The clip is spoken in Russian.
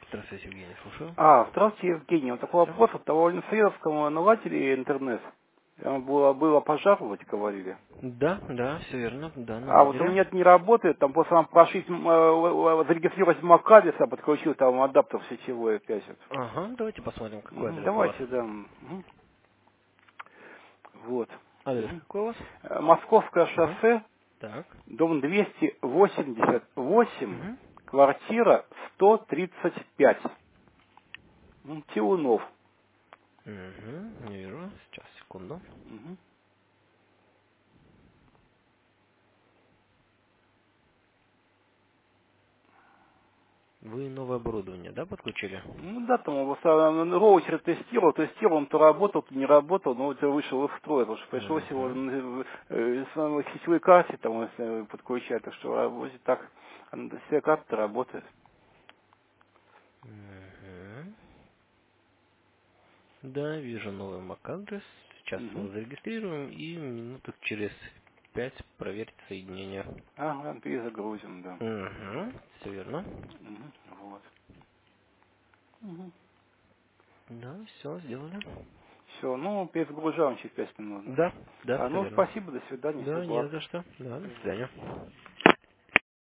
Здравствуйте, Евгений, слушаю. Здравствуйте, Евгений. Вот такой Здравствуйте. вопрос. Вот того Ленсоедовского наладили интернет. Было пожар, вроде говорили. Да, да, все верно, да, А вот у наладили. меня это не работает. Там просто нам прошить, зарегистрировать MAC-адрес, я подключил там адаптер сетевой опять. Вот. Ага, давайте посмотрим, какой адрес у вас. Давайте, да. Вот. Адрес какой у вас? Московское Ага, шоссе, так. дом 288, Угу. квартира 135. Тиунов. Угу, не вижу. Сейчас, секунду. Мгм. Вы новое оборудование, да, подключили? Да, там роутер тестировал, он то работал, то не работал, но вот вышел из строя, потому что пришлось его Угу. с сетевой карте там подключать, так что вроде так, все карты работает. Угу. Да, вижу новый MAC-адрес. Сейчас Угу. его зарегистрируем и минуток через 5 проверить соединение. Ага, перезагрузим, да. Угу, все верно. Вот. Угу. Да, все, сделали. Все, перезагружаем через 5 минут, да? Да, да, все верно. Спасибо, до свидания, всего Да, не благ. за что. Да, до свидания.